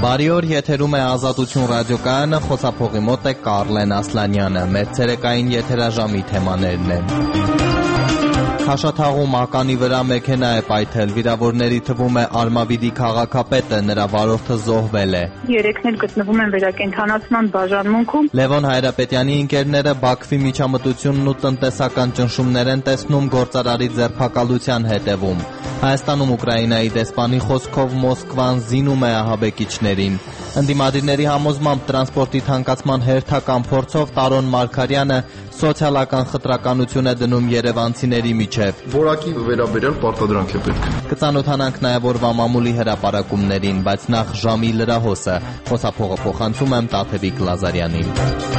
Բարի օր, եթերում է Ազատություն ռադիոկայանը, խոսափողի մոտ է Կարլեն Ասլանյանը, մեր ցերեկային եթերաժամի թեմաներն են։ Քաշաթաղում ականի վրա մեքենա է պայթել, վիրավորների թվում է Արմավիրի քաղաքապետը, նրա վարորդը զոհվել է։ Երեքն էլ գտնվում են վերակենդանացման բաժանմունքում։ Լևոն Հայրապետյանի ընկերները Բաքվի միջամտությունն ու տնտեսական ճնշումներ են տեսնում, գործարարի ձերբակալության հետևում։ Հայաստանում Ուկրաինայի դեսպանի խոսքով Մոսկվան զինում է ահաբեկիչներին։ Ընդդիմադիրների համոզմամբ տրանսպորտի թանկացման հերթական փորձով Տարոն Մարգարյանը սոցիալական խտրականություն է դնում երևանցիների միջև։ Որակի վերաբերյալ պարտադրանք է պետք։ Կծանոթանանք նաև օրվա մամուլի հրապարակումներին, բայց նախ ժամի լրահոսը։ Խոսափողը փոխանցում եմ Տաթևիկ Լազարյանին։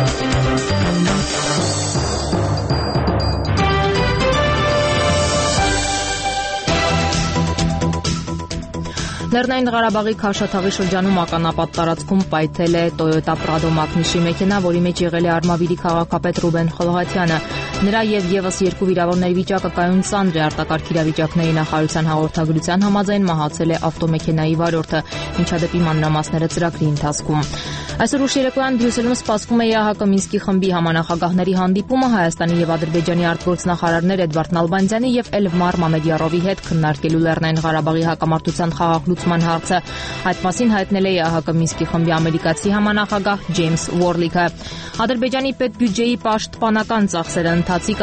Լեռնային Ղարաբաղի Քաշաթաղի շրջանում ականապատ տարածքում պայթել է Toyota Prado մակնիշի մեքենա, որի մեջ եղել է Արմավիրի քաղաքապետ Ռուբեն Խլողաթյանը։ Նրա եւ եւս երկու վիրավորների վիճակը կայուն ծանր է, արտակարգ իրավիճակների նախարարության հաղորդագրության համաձայն մահացել է ավտոմեքենայի վարորդը, ինչադեպի մանրամասները ծրագրի ընթացքում։ Այսօր ուշ երեկոյան Բրյուսելում սպասվում է ԵԱՀԿ Մինսկի խմբի համանախագահների հանդիպումը, Հայաստանի եւ Ադրբեջանի արտգործնախարարներ Էդվարդ Նալբանդյանի եւ Էլմար Մամեդյարովի հետ քննարկելու Լեռնային Ղարաբաղի հակամարտության խաղաղ հարցը։ Այդ մասին հայտնել է ԵԱՀԿ Մինսկի խմբի ամերիկացի համանախագահ Ջեյմս Ուորլիքը։ Ադրբեջանի պետբյուջեի պաշտպանական ծախսերը ընթացիկ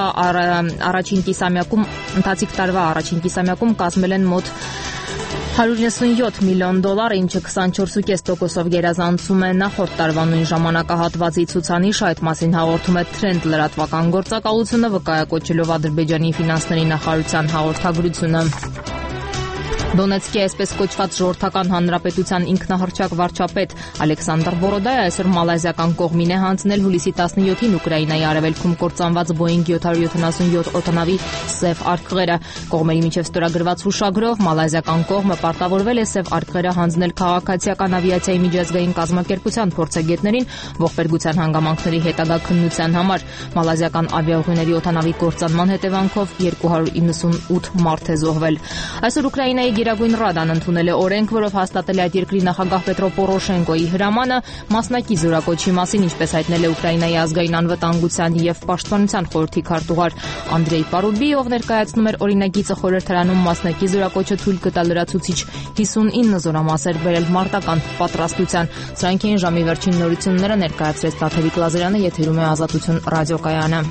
տարվա առաջին կիսամյակում կազմել են մոտ $197 միլիոն, ինչը 24.5%-ով գերազանցում է նախորդ տարվա նույն ժամանակահատվածի ցուցանիշ։ Այդ մասին հաղորդում է Trend լրատվական գործակալությունը, վկայակոչելով Ադրբեջանի ֆինանսների նախարարության հաղորդագրությունը։ Դոնեցկի այսպես կոչված ժողովրդական հանրապետության ինքնահռչակ վարչապետ Ալեքսանդր Բորոդայը այսօր մալազիական կողմին է հանձնել հուլիսի 17-ին Ուկրաինայի արևելքում կործանված Boeing 777 օդանավի սև արկղերը։ Կողմերի միջև ստորագրված հուշագրով մալազիական կողմը պարտավորվել է սև արկղերը հանձնել քաղաքացիական ավիացիայի միջազգային կազմակերպության փորձագետներին ողբերգության հանգամանքների հետագա քննության համար։ Մալազիական ավիաուղիների օդանավի կործանման հետևանքով 298 մարդ է զոհվել։ Այսօր Ուկրաինայի Գերագույն Ռադան ընդունել է օրենք, որով հաստատել է այդ երկրի նախագահ Պետրո Պորոշենկոյի հրամանը մասնակի զորակոչի մասին, ինչպես հայտնել է Ուկրաինայի ազգային անվտանգության եւ պաշտպանության խորհրդի քարտուղար Անդրեյ Պարուբի, ով ներկայացնում էր օրինագիծը խորհրդարանում մասնակի զորակոչը թույլ կտա լրացուցիչ 59 զորամասեր բերել մարտական պատրաստության։ Սրանք էին ժամի վերջին նորությունները, ներկայացրեց Տաթևիկ Լազարյանը, եթերում է Ազատություն ռադիոկայանը։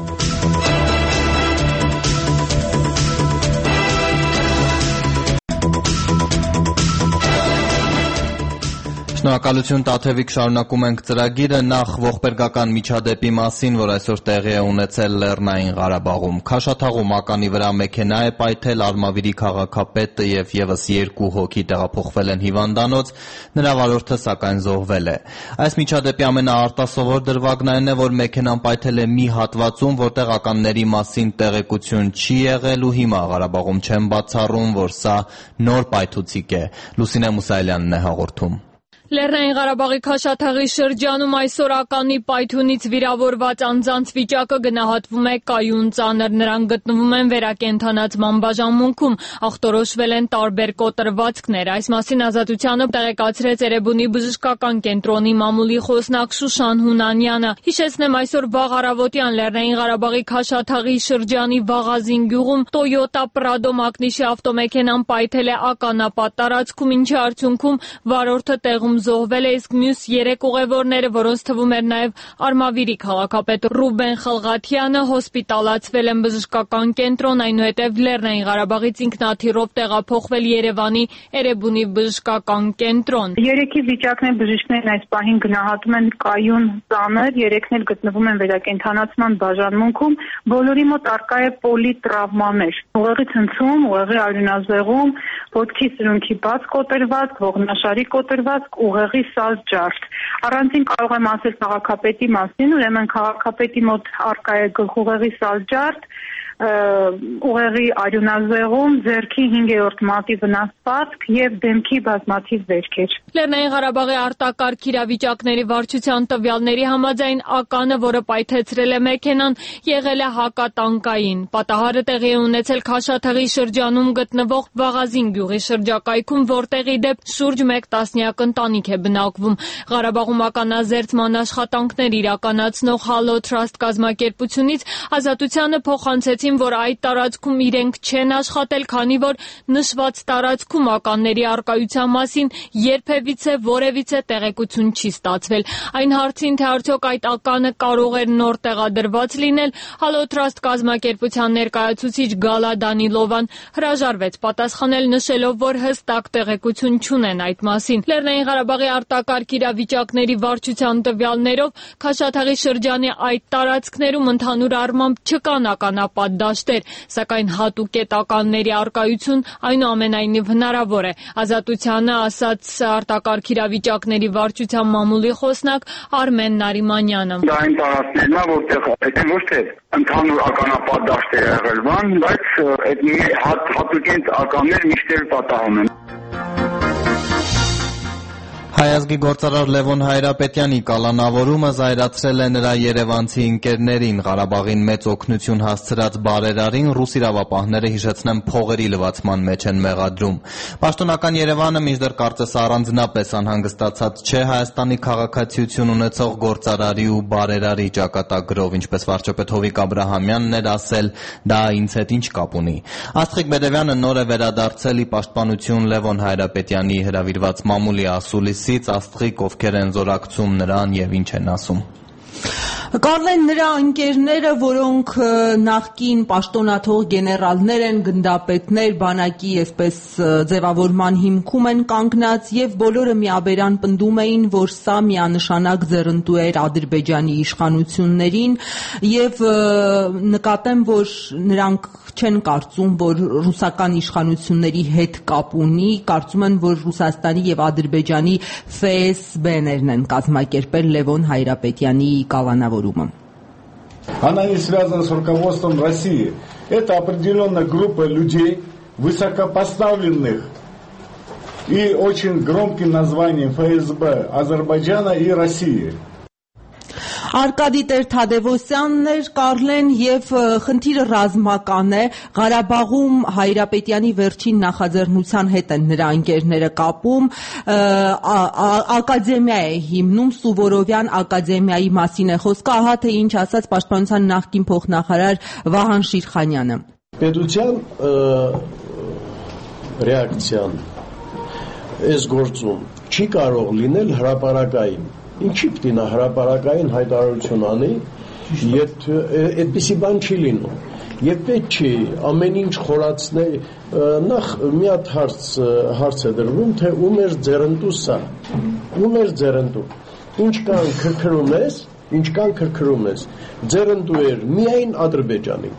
Շնորհակալություն Տաթևիկ, շարունակում ենք ծրագիրը, նախ ողբերգական միջադեպի մասին, որ այսօր տեղի է ունեցել Լեռնային Ղարաբաղում։ Քաշաթաղում ականի վրա մեքենա է պայթել, Արմավիրի քաղաքապետը եւ եւս երկու հոգի տեղափոխվել են հիվանդանոց, նրա վարորդը սակայն զոհվել է։ Այս միջադեպի ամենաարտասովոր դրվագն այն է, որ մեքենան պայթել է մի հատվածում, որտեղ ականների մասին տեղեկություն չի եղել ու հիմա Ղարաբաղում չեն բացառում, որ սա նոր պայթուցիկ է։ Լուսինե Մուսայելյանն է հաղորդում։ Լեռնային Ղարաբաղի Քաշաթաղի շրջանում այսօր ականի պայթյունից վիրավորված անձանց վիճակը գնահատվում է կայուն ծանր, նրանք գտնվում են վերակենդանացման բաժանմունքում, ախտորոշվել են տարբեր կոտրվածքներ։ Այս մասին Ազատությանը տեղեկացրեց Էրեբունի բժշկական կենտրոնի մամուլի խոսնակ Շուշան Հունանյանը։ Հիշեցնեմ, այսօր վաղ առավոտյան Լեռնային Ղարաբաղի Քաշաթաղի շրջանի Վաղազին գյուղում Toyota Prado մակնիշի ավտոմեքենան պայթել է ականապատ տարածքում, ինչի արդյունքում վարորդը տեղում զոհվել է, իսկ մյուս 3 ուղևորները, որոնց թվում էր նաև Արմավիրի քաղաքապետ Ռուբեն Խլղաթյանը, հոսպիտալացվել են բժշկական կենտրոն, այնուհետև Լեռնային Ղարաբաղից ինքնաթիռով տեղափոխվել Երևանի Էրեբունի բժշկական կենտրոն։ 3-ի վիճակն է բժիշկներն այս պահին գնահատում են կայուն ծանր, 3-ն էլ գտնվում են վերակենդանացման բաժանմունքում, բոլորի մոտ առկա է պոլիտրավմաներ։ Ուղեղի ցնցում, ուղեղի արյունազեղում, ոտքի սրունքի բաց կոտրվածք, ողնաշարի կոտրվածք, ուղեղի սազ ջարդ։ Առանցին կարող եմ ասել քաղաքապետի մասին, ուրեմն քաղաքապետի մոտ առկա է գլխուղեղի սազ ջարդ, ուղեղի արյունազեղում, ձեռքի 5-րդ մատի վնասվածք եւ դեմքի բազմաթիվ վերքեր։ Լեռնային Ղարաբաղի արտակարգ իրավիճակների վարչության տվյալների համաձայն ականը, որը պայթեցրել է մեքենան, եղել է հակատանկային։ Պատահարը տեղի է ունեցել Քաշաթաղի շրջանում գտնվող Վաղազին գյուղի շրջակայքում, որտեղ ի դեպ շուրջ 1 տասնյակ ընտանիք է բնակվում։ Ղարաբաղում ականազերծման աշխատանքներ իրականացնող Halo Trust կազմակերպությունից Ազատությանը փոխանցեցին, որ այդ տարածքում իրենք չեն աշխատել, քանի որ նշված տարածքում ականների առկայության մասին երբևիցե որևիցե տեղեկություն չի ստացվել։ Այն հարցին, թե արդյոք այդ ականը կարող էր նոր տեղադրված լինել, Halo Trust կազմակերպության ներկայացուցիչ Գալա Դանիլովան հրաժարվեց պատասխանել, նշելով, որ հստակ տեղեկություն չունեն այդ մասին։ Լեռնային Ղարաբաղի արտակարգ իրավիճակների վարչության տվյալներով Քաշաթաղի շրջանի այդ տարածքներում ընդհանուր առմամբ չկան ականապատ դաշտեր, սակայն հատուկ ականների առկայություն այնուամենայնիվ հնարավոր է։ Ազատությանը ասաց արտակարգ իրավիճակների վարչության մամուլի խոսնակ Արմեն Նարիմանյանը։ Դա այն տարածքներն է, որտեղ այդ ոչ թե ընդհանուր ականապատ դաշտ է եղել, բայց այդ հատուկ ականներ միշտ պատահում են։ Հայազգի գործարար Լևոն Հայրապետյանի կալանավորումը զայրացրել է նրա երևանցի ընկերներին, Ղարաբաղին մեծ օգնություն հասցրած բարերարին ռուս իրավապահները հիշեցնեմ փողերի լվացման մեջ են մեղադրում։ Պաշտոնական Երևանը մինչդեռ կարծես առանձնապես անհանգստացած չէ Հայաստանի քաղաքացիություն ունեցող գործարարի ու բարերարի ճակատագրով, ինչպես վարչապետ Հովիկ Աբրահամյանն էր ասել, դա ինձ հետ ինչ կապ ունի։ Աստղիկ Բեդևյանը նոր է վերադարձել ի պաշտպանություն Լևոն Հայրապետյանի հրավիրված մամուլի ասուլիսից, Աստղիկ, ովքեր են զորակցում նրան եւ ինչ են ասում։ Կարլեն նրա ընկերները, որոնք նախկին պաշտոնաթող գեներալներ են, գնդապետներ, բանակի այսպես ձևավորման հիմքում են կանգնած եւ բոլորը միաբերան պնդում էին, որ սա միանշանակ ձեռնտու էր Ադրբեջանի իշխանություններին եւ նկատեմ, որ նրանք չեն կարծում, որ ռուսական իշխանությունների հետ կապ ունի, կարծում են, որ Ռուսաստանի եւ Ադրբեջանի ФСԲ-ներն են կազմակերպել Լևոն Հայրապետյանի կալանավորումը։ Она не связана с руководством России. Это определенная группа людей, высокопоставленных и очень громким названием ФСБ Азербайджана и России. Արկադի Տեր-Թադևոսյանն էր Կարլեն եւ խնդիրը ռազմական է Ղարաբաղում Հայրապետյանի վերջին նախաձեռնության հետ են նրա ընկերները կապում ակադեմիա է հիմնում Սուվորովյան ակադեմիայի մասին է խոսքը ահա թե ինչ ասաց պաշտպանության նախկին փոխնախարար Վահան Շիրխանյանը Պետության ռեակցիան այս գործում չի կարող լինել հրապարակային Ինչի՞ պետք է նա հրապարակային հայտարարություն անի, այդպիսի բան չի լինում։ Եվ պետք չի ամեն ինչ խորացնել, նախ մի հատ հարց է դրվում, թե ում էր ձեռնտու սա, ում էր ձեռնտու։ Ինչ կան քրքրում ես, ձեռնտու էր միայն Ադրբեջանի։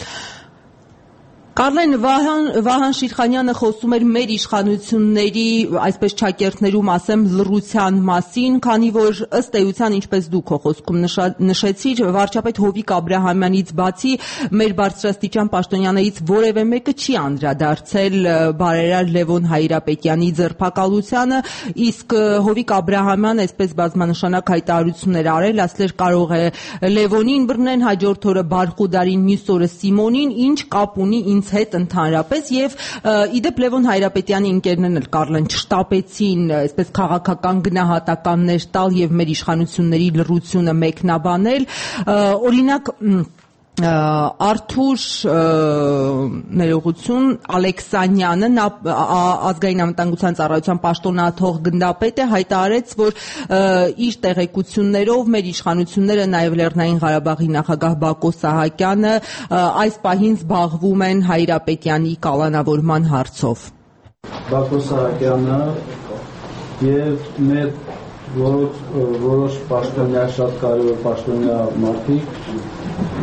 Կարլեն Վահան Շիրխանյանը խոսում էր մեր իշխանությունների, այսպես ճակերտներում ասեմ, լռության մասին, քանի որ ըստ էության, ինչպես դուք քո խոսքում նշեցիր, վարչապետ Հովիկ Աբրահամյանից բացի մեր բարձրաստիճան պաշտոնյաներից որևէ մեկը չի անդրադարձել բարերար Լևոն Հայրապետյանի ձերբակալությանը, իսկ Հովիկ Աբրահամյանը այսպես բազմանշանակ հայտարարություններ արել, ասել կարող է Լևոնին բռնեն, հաջորդ օրը Բարխուդարին, մյուս օրը Սիմոնին, ինչ կապ ունի ինձ հետ ընդհանրապես եւ իդեպ Լևոն Հայրապետյանի ընկերներն էլ Կարլեն չշտապեցին այսպես քաղաքական գնահատականներ տալ եւ մեր իշխանությունների լռությունը մեկնաբանել օրինակ Արթուր ներողություն Ալեքսանյանը ազգային անվտանգության ծառայության պաշտոնաթող գնդապետ է հայտարարեց, որ իր տեղեկություններով մեր իշխանությունները նաև Լեռնային Ղարաբաղի նախագահ Բակո Սահակյանը այս պահին զբաղվում են Հայրապետյանի կալանավորման հարցով։ Բակո Սահակյանը եւ մեր որոշ պաշտոնյա շատ կարևոր պաշտոնյա մարդիկ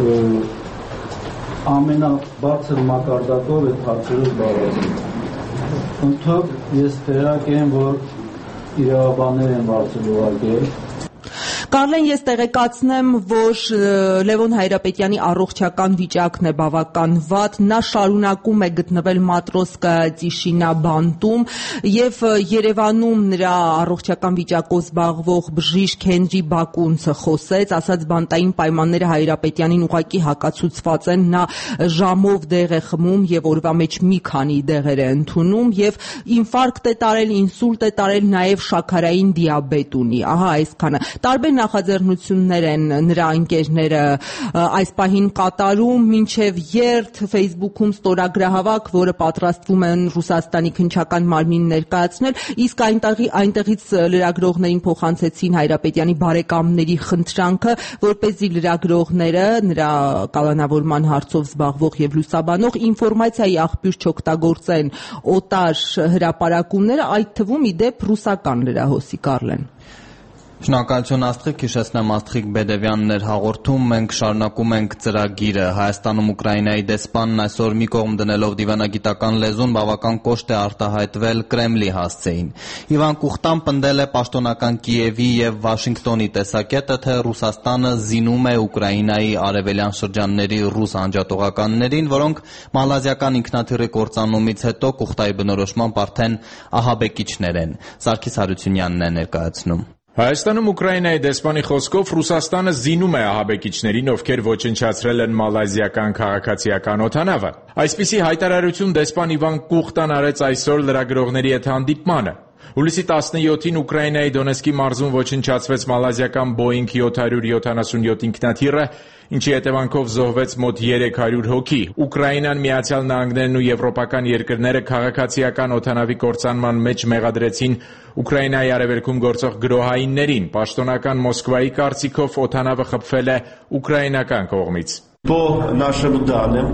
ամենաբարձր մակարդակով այդ հարցերով զբաղվում։ Ընդհանուր ես տեղյակ եմ, որ իրավաբաններ են բարձր ուղարկել Կարլեն, ես տեղեկացնեմ, որ Լևոն Հայրապետյանի առողջական վիճակն է բավական վատ, նա շարունակում է գտնվել Մատրոսկայա Տիշինաբանտում եւ Երևանում նրա առողջական վիճակով զբաղվող բժիշկ Հենրի Բակունցը խոսեց, ասաց բանտային պայմանները Հայրապետյանին ուղղակի հակացուցված են, նա ժամով դեղ է խմում եւ օրվա մեջ մի քանի դեղեր է ընդունում եւ ինֆարկտ է տարել, ինսուլտ է տարել, նաեւ շաքարային դիաբետ ունի, ահա այսքանը։ Տարբեր նախաձեռնություններ են նրա ընկերները այս պահին կատարում, մինչև երթ Facebook-ում ստորագրահավաք, որը պատրաստվում են Ռուսաստանի քննչական մարմին ներկայացնել, իսկ այնտեղից լրագրողներին փոխանցեցին Հայրապետյանի բարեկամների խնդրանքը, որպեսզի լրագրողները նրա կալանավորման հարցով զբաղվող եւ լուսաբանող ինֆորմացիայի աղբյուր չօգտագործեն օտար հրապարակումները, այդ թվում ի դեպ ռուսական լրահոսի Կարլեն։ Շնորհակալություն Աստղիկ, հիշեցնեմ Աստղիկ Բեդևյանն էր հաղորդում, մենք շարունակում ենք ծրագիրը։ Հայաստանում Ուկրաինայի դեսպանն այսօր մի կողմ դնելով դիվանագիտական լեզուն բավական կոշտ է արտահայտվել Կրեմլի հասցեին։ Իվան Կուխտան պնդել է պաշտոնական Կիևի եւ Վաշինգտոնի տեսակետը, թե Ռուսաստանը զինում է Ուկրաինայի արևելյան շրջանների ռուս անջատողականներին, որոնք մալազիական ինքնաթիռի կործանումից հետո Կուխտայի բնորոշմամբ արդեն ահաբեկիչներ են։ Սարգիս Հարությունյանն է ներկայացնում։ Հայաստանում Ուկրաինայի դեսպանի խոսքով Ռուսաստանը զինում է ահաբեկիչներին, ովքեր ոչնչացրել են մալազիական քաղաքացիական օդանավը։ Այսպիսի հայտարարություն դեսպան Իվան Կուխտան արեց այսօր լրագրողների հետ հանդիպմանը։ Հուլիսի 17-ին Ուկրաինայի Դոնեցկի մարզում ոչնչացվեց մալազիական Boeing 777 ինքնաթիռը, ինչի հետևանքով զոհվեց մոտ 300 հոգի։ Ուկրաինան, Միացյալ Նահանգներն ու եվրոպական երկրները քաղաքացիական օդանավի կործանման մեջ մեղադրեցին Ուկրաինայի արևելքում գործող գրոհայիններին։ Պաշտոնական Մոսկվայի կարծիքով օդանավը խփվել է ուկրաինական կողմից։ По нашим данным,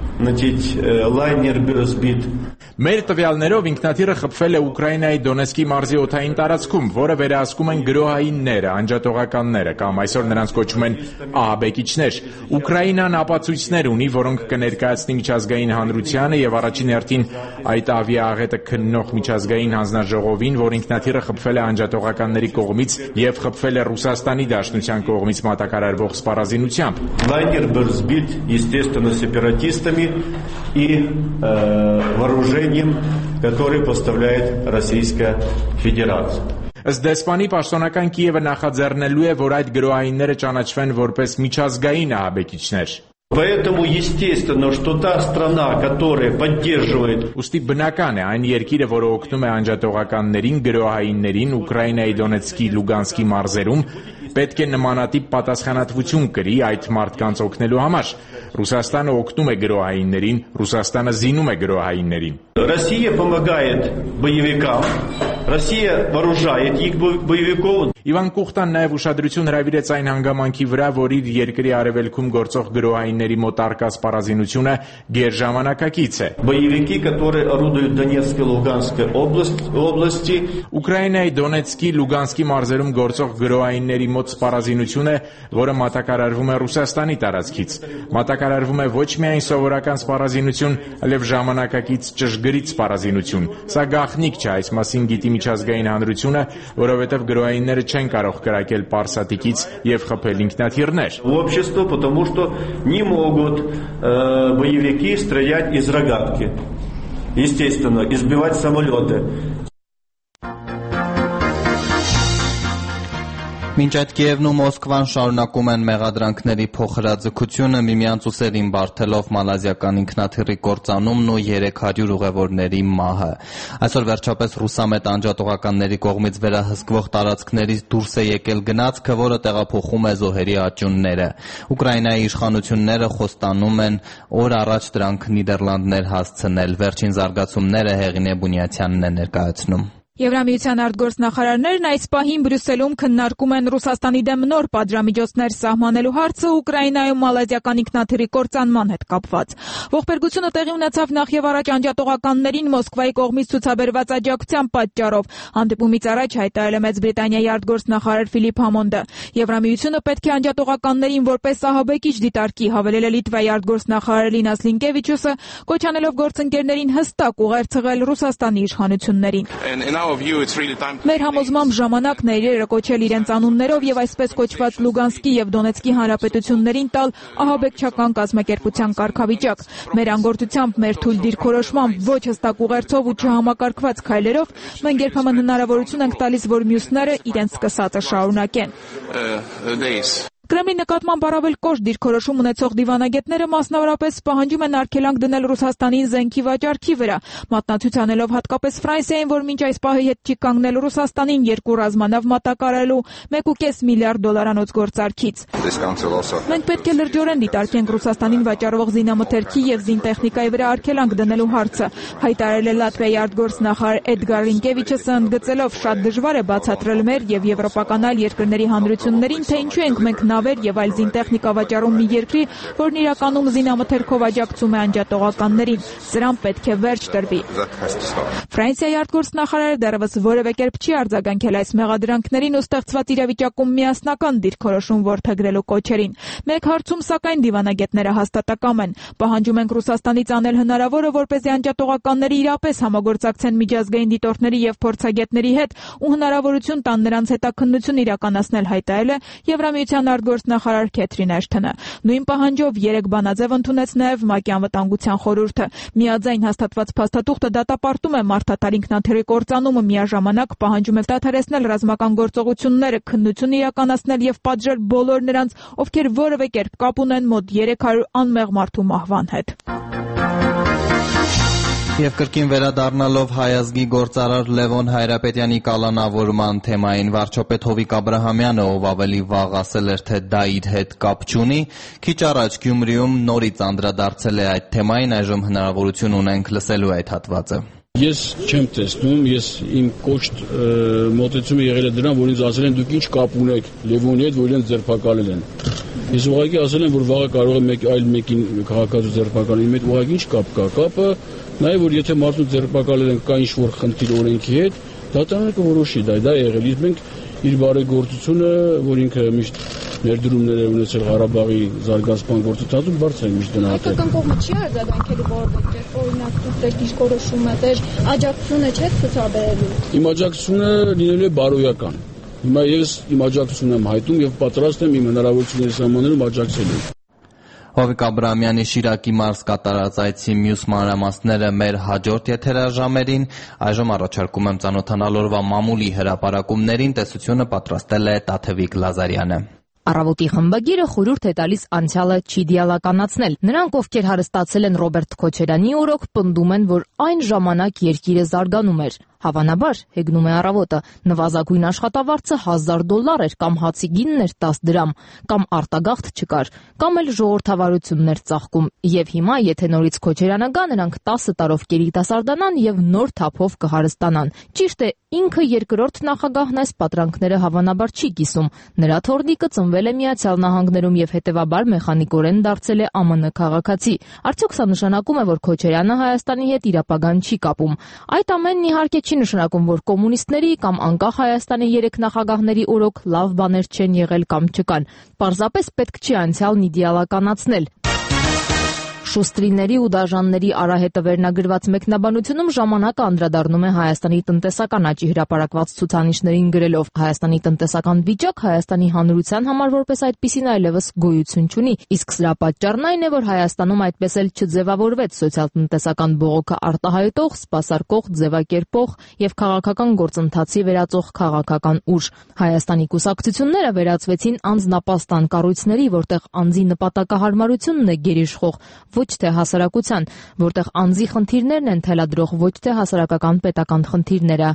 лайнер был сбит. Մեր տվյալներով ինքնաթիռը խփվել է Ուկրաինայի Դոնեցկի մարզի օդային տարածքում, որը վերահսկում են գրոհայինները, անջատողականները կամ այսօր նրանց կոչում են ահաբեկիչներ։ Ուկրաինան ապացույցներ ունի, որոնք կներկայացնի միջազգային հանրությանը եւ առաջին հերթին այդ ավիաաղետը քննող միջազգային հանձնաժողովին, որ ինքնաթիռը խփվել է անջատողականների կողմից եւ խփվել է Ռուսաստանի Դաշնության կողմից մատակարարվող սպառազինությամբ։ Лайнер был сбит, естественно, сепаратистами и вооружением, который поставляет Российская Федерация. Ըստ դեսպանի պաշտոնական Կիևը նախաձեռնելու է, որ այդ գրոհայինները ճանաչվեն որպես միջազգային ահաբեկիչներ։ Поэтому естественно, что та страна, которая поддерживает Ուստի բնական է այն երկիրը, որը օգնում է անջատողականներին, գրոհայիններին Ուկրաինայի Դոնեցկի, Լուգանսկի մարզերում, պետք է նմանատիպ պատասխանատվություն կրի այդ մարդկանց օգնելու համար։ Ռուսաստանը օգնում է գրոհայիններին, Ռուսաստանը զինում է գրոհայիններին։ Россия помогает боевикам, Россия вооружает их боевиков. Իվան Կուխտան նաև ուշադրություն հրավիրեց այն հանգամանքի վրա, որ իր երկրի արևելքում գործող գրոհայինների մոտ առկա սպառազինությունը գերժամանակակից է։ Боевики, которые орудуют в Донецкой и Луганской области, Ուկրաինայի Դոնեցկի, Լուգանսկի մարզերում գործող գրոհայինների մոտ սպառազինությունը, որը մատակարարվում է Ռուսաստանի տարածքից։ Մատակարարվում է ոչ միայն սովորական սպառազինություն, այլև ժամանակակից ճշգրիտ սպառազինություն։ Սա գաղտնիք չէ, այս մասին գիտի միջազգային հանրությունը, որովհետև գրոհայինները չեն կարող կրակել Պարսատիկից եւ խփել ինքնաթիռներ։ Общество, потому что не могут боевики стрелять из рогатки. Естественно, избивать самолеты. Մինչ այդ Կիևն ու Մոսկվան շարունակում են մեղադրանքների փոխհրաձգությունը, միմյանց ուսերին բարթելով մալազիական ինքնաթիռի կործանումն ու 300 ուղևորների մահը։ Այսօր վերջապես ռուսամետ անջատողականների կողմից վերահսկվող տարածքներից դուրս է եկել գնացքը, որը տեղափոխում է զոհերի աճյունները։ Ուկրաինայի իշխանությունները խոստանում են օր առաջ դրանք Նիդերլանդներ հասցնել։ Վերջին զարգացումները Հեղինե Բունյաթյանն է ներկայացնում։ Եվրամիության արտգործնախարարներն այս պահին Բրյուսելում քննարկում են Ռուսաստանի դեմ նոր պատժամիջոցներ սահմանելու հարցը Ուկրաինայում մալազիական ինքնաթիռի կործանման հետ կապված։ Ողբերգությունը տեղի ունեցավ նախ եւ առաջ անջատողականներին Մոսկվայի կողմից ցուցաբերված աջակցության պատճառով։ Հանդիպումից առաջ հայտարարել է Մեծ Բրիտանիայի արտգործնախարար Ֆիլիպ Համոնդը։ Եվրամիությունը պետք է անջատողականներին որպես ահաբեկիչ դիտարկի, հավելել է Լիտվայի արտգործնախարար Լինաս Լինկևիչյուսը, կոչ անելով գործընկերներին հստակ ուղերձ ցղել Ռուսաստանի իշխանություններին։ Մեր համոզմամբ ժամանակն է իրերը կոչել իրենց անուններով եւ այսպես կոչված Լուգանսկի եւ Դոնեցկի հանրապետություններին տալ ահաբեկչական կազմակերպության կարգավիճակ։ Մեր անգործությամբ, մեր թույլ դիրքորոշմամբ, ոչ հստակ ուղերձով ու չհամակարգված քայլերով մենք երբեմն հնարավորություն ենք տալիս, որ մյուսները իրենց սկսածը շարունակեն։ Կրեմլի նկատմամբ առավել կոշտ դիրքորոշում ունեցող դիվանագետները մասնավորապես պահանջում են արգելանք դնել Ռուսաստանին զենքի վաճառքի վրա, մատնացույց անելով հատկապես Ֆրանսիային, որ մինչ այս պահի հետ չի կանգնել Ռուսաստանին 2 ռազմանավ մատակարարելու $1.5 միլիարդ գործարքից։ Մենք պետք է լրջորեն դիտարկենք Ռուսաստանին վաճառվող զինամթերքի եւ զինտեխնիկայի վրա արգելանք դնելու հարցը, հայտարարել է Լատվիայի արտգործնախարար Էդգար Ռինկևիչը, ընդգծելով շատ դժվար է բացատրել մեր եւ եվրոպական այլ երկրների հանրություններին, թե ինչու ենք մենք եւ այլ զինտեխնիկա վաճառում մի երկրի, որն իրականում զինամթերքով աջակցում է անջատողականներին։ Սրան պետք է վերջ տրվի։ Ֆրանսիայի արտգործնախարարը դեռևս որևէ կերպ չի արձագանքել այս մեղադրանքներին ու ստեղծված իրավիճակում միասնական դիրքորոշում որդեգրելու կոչերին։ Մեկ հարցում, սակայն, դիվանագետները հաստատակամ են։ Պահանջում ենք Ռուսաստանից անել հնարավորը, որպեսզի անջատողականները իրապես համագործակցեն միջազգային դիտորդների եւ փորձագետների հետ ու հնարավորություն տան նրանց հետաքննություն իրականացնել, հայտարարել է Եվրամիության արտգործնախարար Քեթրին Էշթոնը։ Նույն պահանջով 3 բանաձև ընդունեց նաև ՄԱԿ-ի անվտանգության խորհուրդը։ Միաձայն հաստատված փաստաթուղթը դատապարտում է մարդատար ինքնաթիռի կործանումը, միաժամանակ պահանջում է դադարեցնել ռազմական գործողությունները, քննություն իրականացնել եւ պատժել բոլոր նրանց, ովքեր որևէ կերպ կապ ունեն մոտ 300 անմեղ մարդու մահվան հետ։ Եվ կրկին վերադառնալով հայազգի գործարար Լևոն Հայրապետյանի կալանավորման թեմային, վարչապետ Հովիկ Աբրահամյանը, ով ավելի վաղ ասել էր, թե դա իր հետ կապ չունի, քիչ առաջ Գյումրիում նորից անդրադարձել է այդ թեմային, այժմ հնարավորություն ունենք լսելու այդ հատվածը։ Ես չեմ տեսնում, ես իմ կոշտ մոտեցումը եղել է դրան, որ ինձ ասել են դուք ինչ կապ ունեք Լևոնի հետ, որ իրենց ձերբակալել են։ Ես ուղղակի ասել եմ, որ վաղը կարող է այլ մեկին քաղաքացու ձերբակալել, իմ հետ ուղղակի ինչ կապ կա։ Կապը նա է, որ եթե մարդու ձերբակալել են կա ինչ-որ խնդիր օրենքի հետ, դատարանը կորոշի դա եղել։ Իսկ մենք իր բարեգործությունը, որ ինքը միշտ ներդրումներ է ունեցել Ղարաբաղի զարգացման գործընթացում, բարձր է միշտ գնահատել։ Հայկական կողմը չի արձագանքելու որևէ օրինակ դուք ինչ որոշումը դեր աջակցությունը չէ ցուցաբերելու։ Իմ աջակցությունը լինելու է բարոյական։ Հիմա ես իմ աջակցությունն եմ հայտնում եւ պատրաստ եմ իմ հնարավորությունների սահմաններում աջակցելու։ Հովիկ Աբրահամյանի Շիրակի մարզ կատարած այցի մյուս մանրամասները մեր հաջորդ եթերաժամերին։ Այժմ առաջարկում եմ ծանոթանալ օրվա մամուլի հրապարակումներին, տեսությունը պատրաստել է Տաթևիկ Լազարյանը։ Առավոտի խմբագիրը խորհուրդ է տալիս անցյալը չիդեալականացնել։ Նրանք, ովքեր հարստացել են Ռոբերտ Քոչարյանի օրոք, պնդում են, որ այն ժամանակ երկիրը զարգանում էր։ Հավանաբար, հեգնում է Առավոտը, նվազագույն աշխատավարձը $1000 էր կամ հացի գինն էր 10 դրամ, կամ արտագաղթ չկար, կամ էլ ժողովրդավարությունն էր ծաղկում։ Եվ հիմա, եթե նորից Քոչարյանը գա, նրանք 10 տարով կերիտասարդանան եւ նոր թափով կհարստանան։ Ճիշտ է, ինքը երկրորդ նախագահն այս պատրանքները հավանաբար չի կիսում։ Նրա թոռնիկը ծնվել է Միացյալ Նահանգներում եւ հետեւաբար մեխանիկորեն դարձել է ԱՄՆ քաղաքացի։ Արդյոք սա նշանակում է, որ Քոչարյանը Հայաստանի հետ իր ապագան չի կապում։ Այդ ամենն իհարկե չի նշանակում, որ կոմունիստների կամ անկախ Հայաստանի 3 նախագահների օրոք լավ բաներ չեն եղել կամ չկան։ Պարզապես պետք չի անցյալն իդեալականացնել։ Շուստրիների ու դաժանների արահետը վերնագրված մեկնաբանությունում ժամանակը անդրադառնում է Հայաստանի տնտեսական աճի հրապարակված ցուցանիշներին գրելով. Հայաստանի տնտեսական վիճակ Հայաստանի հանրության համար որպես այդպիսին այլևս գոյություն չունի, իսկ սրա պատճառն այն է, որ Հայաստանում այդպես էլ չձևավորվեց սոցիալ-տնտեսական բողոքը արտահայտող, սպասարկող, ձևակերպող եւ քաղաքական գործընթացի վերածող քաղաքական ուժ։ Հայաստանի կուսակցությունները վերածվեցին անձնապաստան կառույցների, որտեղ անձի նպատակահարմարությունն է գերիշխող, ոչ թե հասարակության, որտեղ անձի խնդիրներն են թելադրող, ոչ թե հասարակական պետական խնդիրները։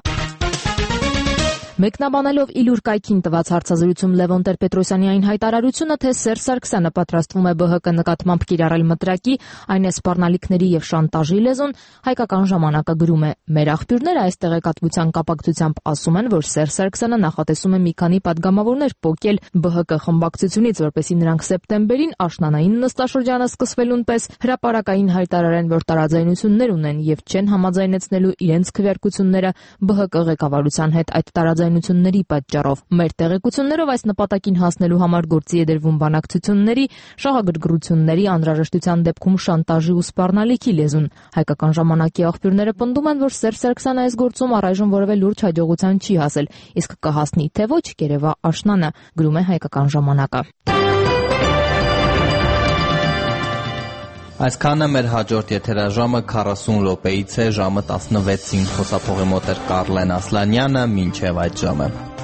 Մեկնաբանելով Իլուր կայքին տված հարցազրույցում Լևոն Տեր-Պետրոսյանի այն հայտարարությունը, թե Սերժ Սարգսյանը պատրաստվում է ԲՀԿ նկատմամբ կիրառել մտրակի, այն է սպառնալիքների եւ շանտաժի լեզուն, Հայկական ժամանակը գրում է. մեր աղբյուրները այս տեղեկատվության կապակցությամբ ասում են, որ Սերժ Սարգսյանը նախատեսում է մի քանի падգամավորներ պոկել ԲՀԿ խմբակցությունից, որպեսզի նրանք սեպտեմբերին աշնանային նստաշրջանը սկսվելուն պես հրապարակային հայտարարեն, որ տարաձայնություններ ունեն եւ չեն համաձայնեցնելու իրենց քվեարկությունները ԲՀԿ ղեկավարության հետ այդ տարաձայնությունները տարաձայնությունների պատճառով։ Մեր տեղեկություններով այս նպատակին հասնելու համար գործի է դրվում բանակցությունների, շահագրգռությունների, անհրաժեշտության դեպքում շանտաժի ու սպառնալիքի լեզուն։ Հայկական ժամանակի աղբյուրները պնդում են, որ Սերժ Սարգսյանը այս գործում առայժմ որևէ լուրջ հաջողության չի հասել, իսկ կհասնի թե ոչ, կերևա աշնանը, գրում է Հայկական ժամանակը։ Այսքանը մեր հաջորդ եթերաժամը 40 րոպեից է, ժամը 16-ին խոսափողի մոտ էր Կարլեն Ասլանյանը, մինչև այդ ժամը։